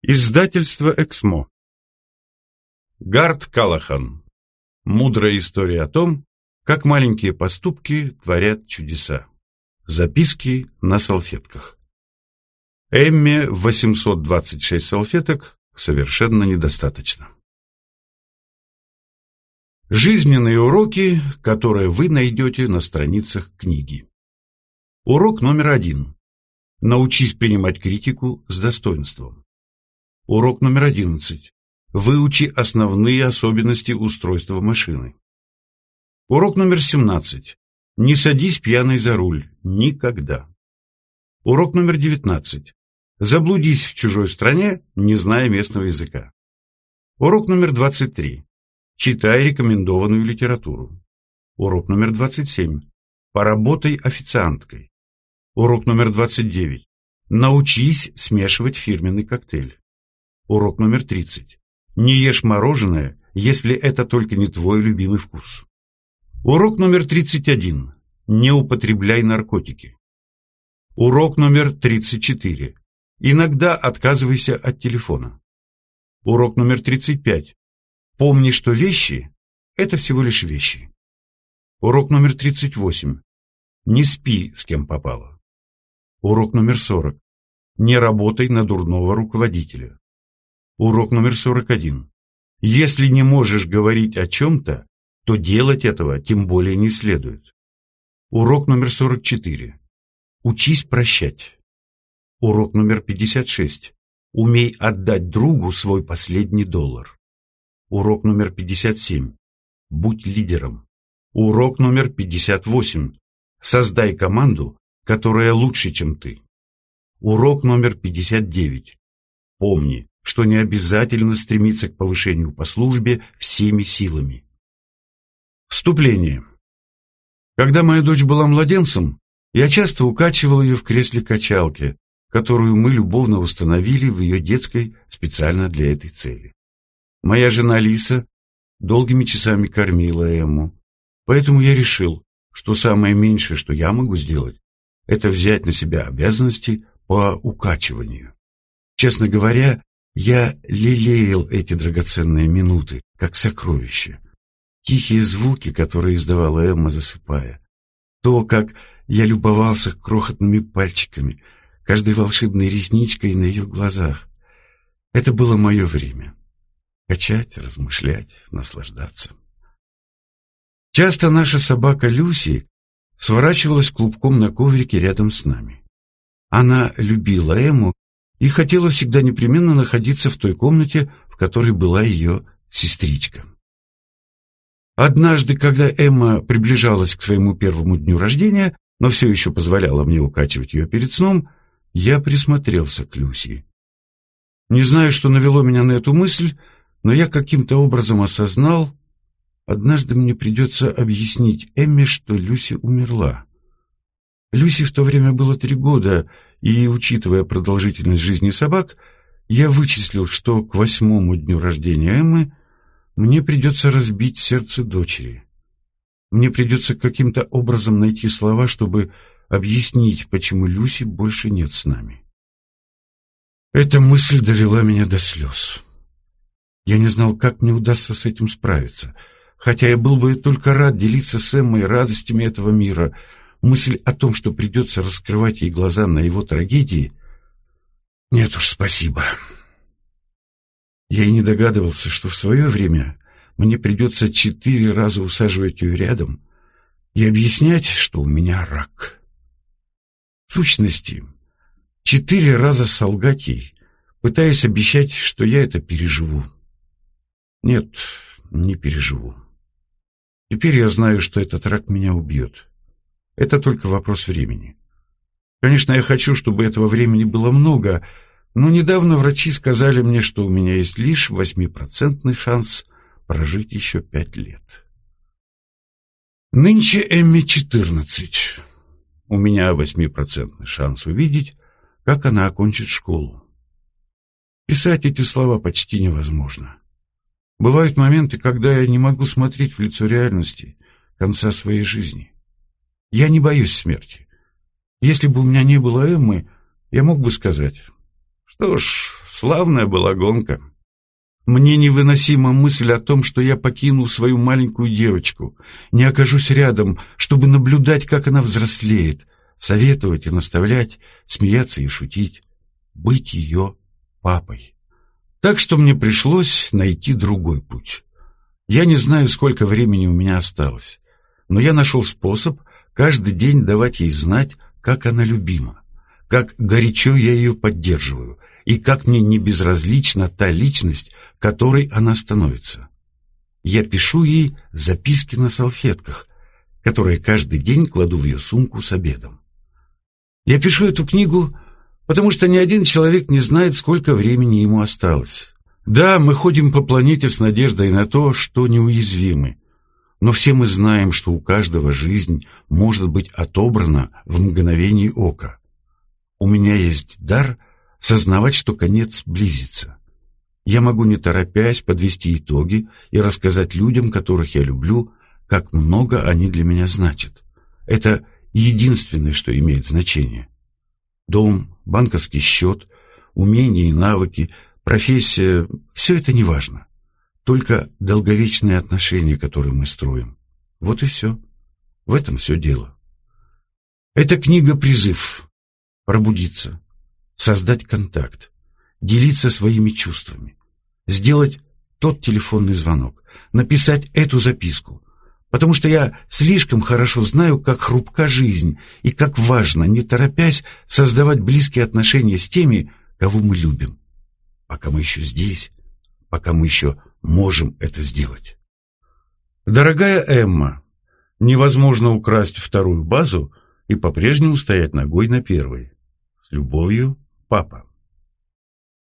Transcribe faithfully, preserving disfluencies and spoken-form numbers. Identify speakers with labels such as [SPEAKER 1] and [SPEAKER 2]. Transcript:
[SPEAKER 1] Издательство «Эксмо». Гарт Каллахан. Мудрая история о том, как маленькие поступки творят чудеса. Записки на салфетках. Эмме восемьсот двадцать шесть салфеток совершенно недостаточно. Жизненные уроки, которые вы найдете на страницах книги. Урок номер один. Научись принимать критику с достоинством. Урок номер одиннадцать. Выучи основные особенности устройства машины. Урок номер семнадцать. Не садись пьяный за руль. Никогда. Урок номер девятнадцать. Заблудись в чужой стране, не зная местного языка. Урок номер двадцать три. Читай рекомендованную литературу. Урок номер двадцать семь. Поработай официанткой. Урок номер двадцать девять. Научись смешивать фирменный коктейль. Урок номер тридцать. Не ешь мороженое, если это только не твой любимый вкус. Урок номер тридцать один. Не употребляй наркотики. Урок номер тридцать четыре. Иногда отказывайся от телефона. Урок номер тридцать пять. Помни, что вещи – это всего лишь вещи. Урок номер тридцать восемь. Не спи, с кем попало. Урок номер сорок. Не работай на дурного руководителя. Урок номер сорок один. Если не можешь говорить о чем-то, то делать этого тем более не следует. Урок номер сорок четыре. Учись прощать. Урок номер пятьдесят шесть. Умей отдать другу свой последний доллар. Урок номер пятьдесят семь. Будь лидером. Урок номер пятьдесят восемь. Создай команду, которая лучше, чем ты. Урок номер пятьдесят девять. Помни, что не обязательно стремиться к повышению по службе всеми силами. Вступление. Когда моя дочь была младенцем, я часто укачивал ее в кресле-качалке, которую мы любовно установили в ее детской специально для этой цели. Моя жена Лиса долгими часами кормила Эмму, поэтому я решил, что самое меньшее, что я могу сделать, это взять на себя обязанности по укачиванию. Честно говоря, я лелеял эти драгоценные минуты, как сокровища. Тихие звуки, которые издавала Эмма, засыпая. То, как я любовался крохотными пальчиками, каждой волшебной ресничкой на ее глазах. Это было мое время. Качать, размышлять, наслаждаться. Часто наша собака Люси сворачивалась клубком на коврике рядом с нами. Она любила Эмму и хотела всегда непременно находиться в той комнате, в которой была ее сестричка. Однажды, когда Эмма приближалась к своему первому дню рождения, но все еще позволяла мне укачивать ее перед сном, я присмотрелся к Люси. Не знаю, что навело меня на эту мысль, но я каким-то образом осознал, однажды мне придется объяснить Эмме, что Люси умерла. Люси в то время было три года, и, учитывая продолжительность жизни собак, я вычислил, что к восьмому дню рождения Эммы мне придется разбить сердце дочери. Мне придется каким-то образом найти слова, чтобы объяснить, почему Люси больше нет с нами. Эта мысль довела меня до слез. Я не знал, как мне удастся с этим справиться, хотя я был бы только рад делиться с Эммой радостями этого мира. Мысль о том, что придется раскрывать ей глаза на его трагедии, нет уж, спасибо. Я и не догадывался, что в свое время мне придется четыре раза усаживать ее рядом и объяснять, что у меня рак. В сущности, четыре раза солгать ей, пытаясь обещать, что я это переживу. Нет, не переживу. Теперь я знаю, что этот рак меня убьет. Это только вопрос времени. Конечно, я хочу, чтобы этого времени было много, но недавно врачи сказали мне, что у меня есть лишь восьмипроцентный шанс прожить еще пять лет. Нынче Эмме четырнадцать. У меня восьмипроцентный шанс увидеть, как она окончит школу. Писать эти слова почти невозможно. Бывают моменты, когда я не могу смотреть в лицо реальности конца своей жизни. Я не боюсь смерти. Если бы у меня не было Эммы, я мог бы сказать: что ж, славная была гонка. Мне невыносима мысль о том, что я покину свою маленькую девочку, не окажусь рядом, чтобы наблюдать, как она взрослеет, советовать и наставлять, смеяться и шутить, быть ее папой. Так что мне пришлось найти другой путь. Я не знаю, сколько времени у меня осталось, но я нашел способ каждый день давать ей знать, как она любима, как горячо я ее поддерживаю и как мне не безразлична та личность, которой она становится. Я пишу ей записки на салфетках, которые каждый день кладу в ее сумку с обедом. Я пишу эту книгу, потому что ни один человек не знает, сколько времени ему осталось. Да, мы ходим по планете с надеждой на то, что неуязвимы, но все мы знаем, что у каждого жизнь может быть отобрана в мгновение ока. У меня есть дар сознавать, что конец близится. Я могу, не торопясь, подвести итоги и рассказать людям, которых я люблю, как много они для меня значат. Это единственное, что имеет значение. Дом, банковский счет, умения и навыки, профессия — все это не важно. Только долговечные отношения, которые мы строим. Вот и все. В этом все дело. Эта книга — призыв пробудиться, создать контакт, делиться своими чувствами, сделать тот телефонный звонок, написать эту записку, потому что я слишком хорошо знаю, как хрупка жизнь и как важно, не торопясь, создавать близкие отношения с теми, кого мы любим, пока мы еще здесь, пока мы еще можем это сделать. Дорогая Эмма, невозможно украсть вторую базу и по-прежнему стоять ногой на первой. С любовью, папа.